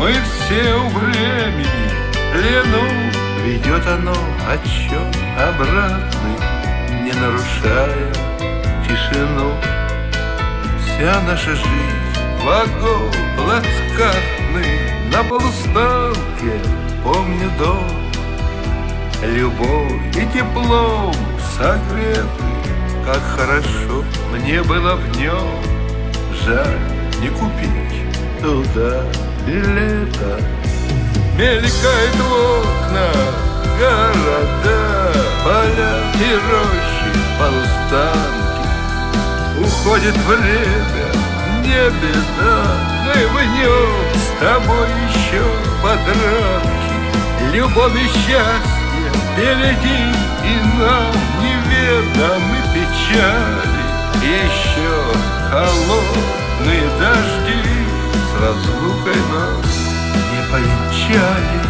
Мы все у времени плену. Ведет оно отсчет обратный, не нарушая тишину. Вся наша жизнь вагон плацкартный, на полустанке помню дом. Любовь и теплом согреты, как хорошо мне было в нем. Жаль не купить туда билета. Мелькает в окнах города, поля и рощи, полустанки. Уходит время, не беда, мы в нем с тобой еще подранки. Любовь и счастье впереди, и нам неведомы печали. Еще холодные дожди с разлукой нас не повенчали.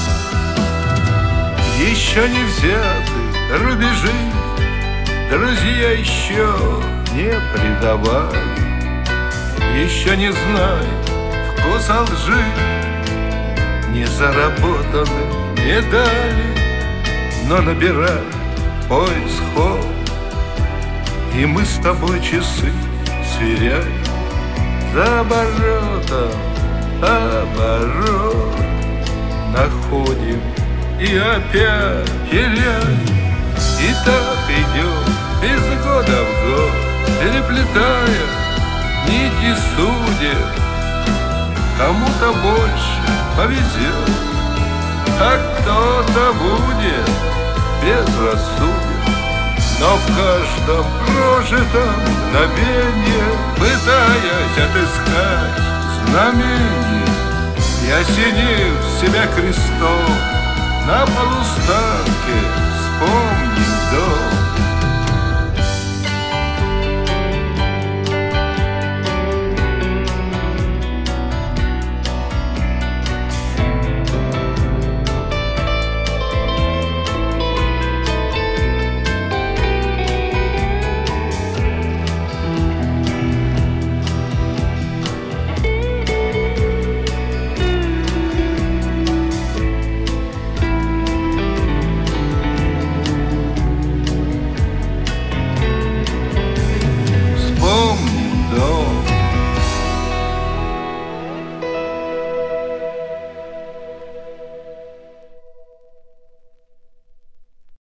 Еще не взяты рубежи, друзья еще не предавали. Еще не знают вкуса лжи, не заработаны медали. Но набирай пояс ход, и мы с тобой часы сверяем. За оборотом оборот находим и опять теряем. И так идем из года в год, переплетая нити судеб. Кому-то больше повезет, а кто-то будет безрассуден. Но в каждом прожитом мгновенье, пытаясь отыскать знамение, и осенив себя крестом, на полустанке вспомним дом.